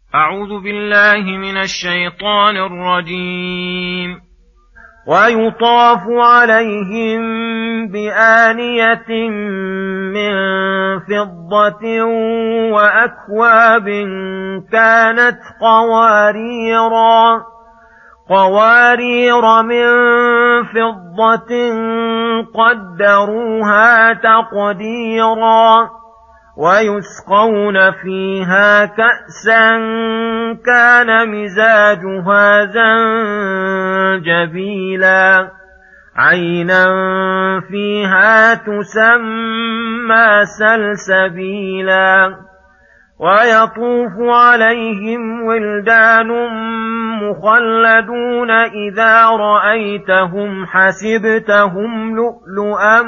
أعوذ بالله من الشيطان الرجيم. ويطاف عليهم بآنية من فضة وأكواب كانت قوارير من فضة قدروها تقديرا ويسقون فيها كأسا كان مزاجها زنجبيلا عينا فيها تسمى سلسبيلا ويطوف عليهم ولدان مخلدون إذا رأيتهم حسبتهم لؤلؤا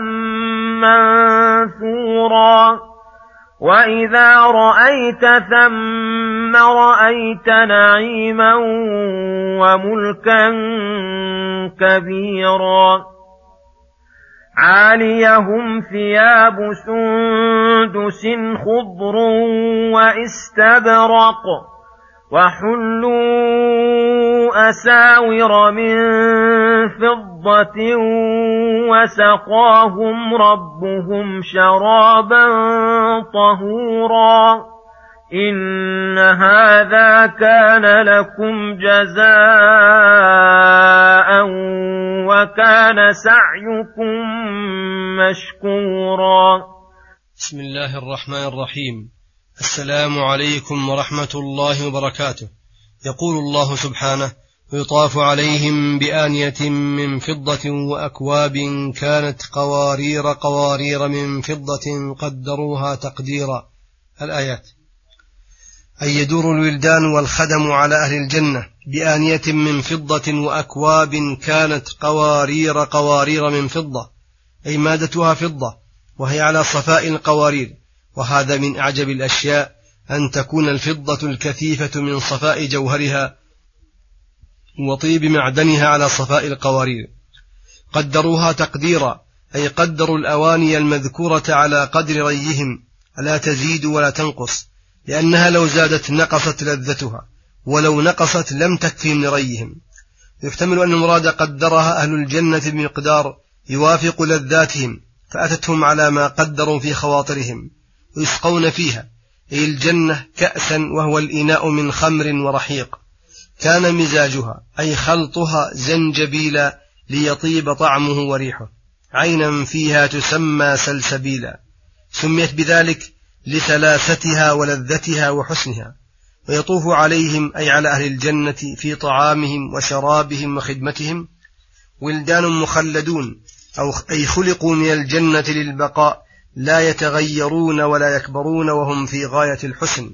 منثورا وإذا رأيت ثم رأيت نعيما وملكا كبيرا عاليهم ثياب سندس خضر واستبرق وحلوا أساور من فضة وسقاهم ربهم شرابا طهورا إن هذا كان لكم جزاء وكان سعيكم مشكورا. بسم الله الرحمن الرحيم. السلام عليكم ورحمة الله وبركاته. يقول الله سبحانه: ويطاف عليهم بآنية من فضة وأكواب كانت قوارير من فضة قدروها تقديرا. الآيات. أي يدور الولدان والخدم على أهل الجنة بآنية من فضة وأكواب كانت قوارير من فضة، أي مادتها فضة وهي على صفاء القوارير. وهذا من أعجب الأشياء أن تكون الفضة الكثيفة من صفاء جوهرها وطيب معدنها على صفاء القوارير. قدروها تقديرا، أي قدروا الأواني المذكورة على قدر ريهم، لا تزيد ولا تنقص، لأنها لو زادت نقصت لذتها، ولو نقصت لم تكفي من ريهم. يحتمل أن المراد قدرها أهل الجنة بمقدار يوافق لذاتهم، فأتتهم على ما قدروا في خواطرهم. ويسقون فيها، أي الجنة، كأسا وهو الإناء من خمر ورحيق، كان مزاجها أي خلطها زنجبيلا ليطيب طعمه وريحه، عينا فيها تسمى سلسبيلا، سميت بذلك لسلاستها ولذتها وحسنها. ويطوف عليهم، أي على أهل الجنة، في طعامهم وشرابهم وخدمتهم ولدان مخلدون، أي خلقوا من الجنة للبقاء، لا يتغيرون ولا يكبرون، وهم في غاية الحسن.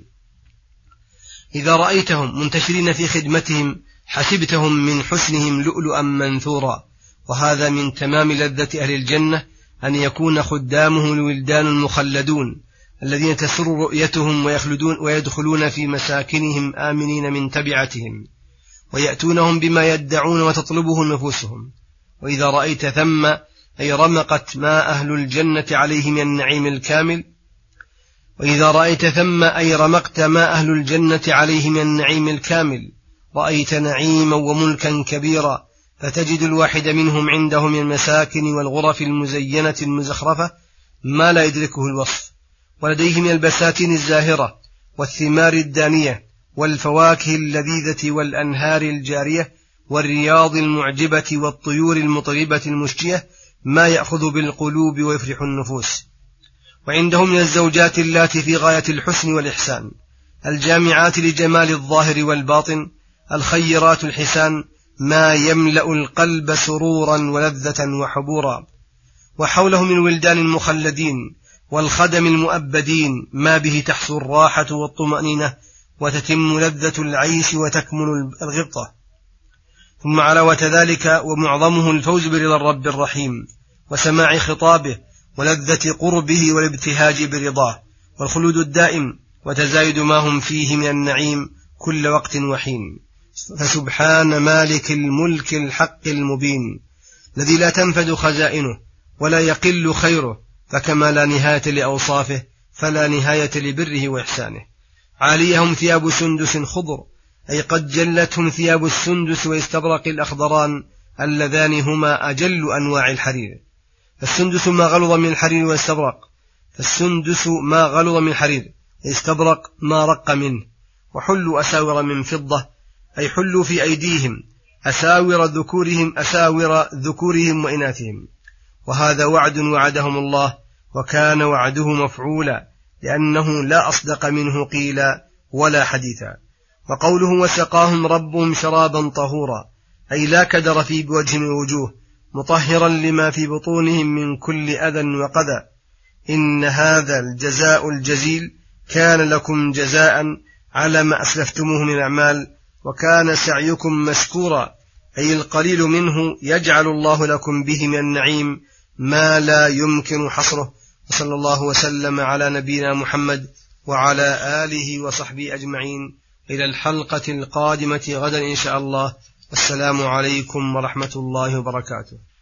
إذا رأيتهم منتشرين في خدمتهم حسبتهم من حسنهم لؤلؤا منثورا. وهذا من تمام لذة أهل الجنة أن يكون خدامهم الولدان المخلدون الذين تسر رؤيتهم ويدخلون في مساكنهم آمنين من تبعتهم، ويأتونهم بما يدعون وتطلبه نفوسهم. وإذا رأيت ثم، أي رمقت ما أهل الجنة عليه من النعيم الكامل. وإذا رأيت ثم، أي رمقت ما أهل الجنة عليه من النعيم الكامل، رأيت نعيما وملكا كبيرا، فتجد الواحد منهم عنده من المساكن والغرف المزينة المزخرفة ما لا يدركه الوصف، ولديه من البساتين الزاهرة والثمار الدانية والفواكه اللذيذة والأنهار الجارية والرياض المعجبة والطيور المطربة المشجية ما يأخذ بالقلوب ويفرح النفوس. وعندهم من الزوجات اللاتي في غاية الحسن والإحسان، الجامعات لجمال الظاهر والباطن، الخيرات الحسان، ما يملأ القلب سرورا ولذة وحبورا. وحولهم من ولدان المخلدين والخدم المؤبدين ما به تحصل الراحة والطمأنينة وتتم لذة العيش وتكمل الغبطة. ثم علاوة ذلك ومعظمه الفوز برضا الرب الرحيم وسماع خطابه ولذة قربه والابتهاج برضاه والخلود الدائم وتزايد ما هم فيه من النعيم كل وقت وحين. فسبحان مالك الملك الحق المبين الذي لا تنفد خزائنه ولا يقل خيره، فكما لا نهاية لأوصافه فلا نهاية لبره وإحسانه. عاليهم ثياب سندس خضر، أي قد جلتهم ثياب السندس واستبرق الأخضران اللذان هما أجل أنواع الحرير. فالسندس ما غلظ من الحرير واستبرق، استبرق ما رق منه. وحلوا أساور من فضة، أي حلوا في أيديهم أساور ذكورهم وإناثهم. وهذا وعد وعدهم الله، وكان وعده مفعولا، لأنه لا أصدق منه قيلا ولا حديثا. وقوله وسقاهم ربهم شرابا طهورا، أي لا كدر في بوجه الوجوه، مطهرا لما في بطونهم من كل أذى وقذى. إن هذا الجزاء الجزيل كان لكم جزاء على ما أسلفتموه من الأعمال، وكان سعيكم مشكورا، أي القليل منه يجعل الله لكم به من النعيم ما لا يمكن حصره. وصلى الله وسلم على نبينا محمد وعلى آله وصحبه أجمعين. إلى الحلقة القادمة غدا إن شاء الله. والسلام عليكم ورحمة الله وبركاته.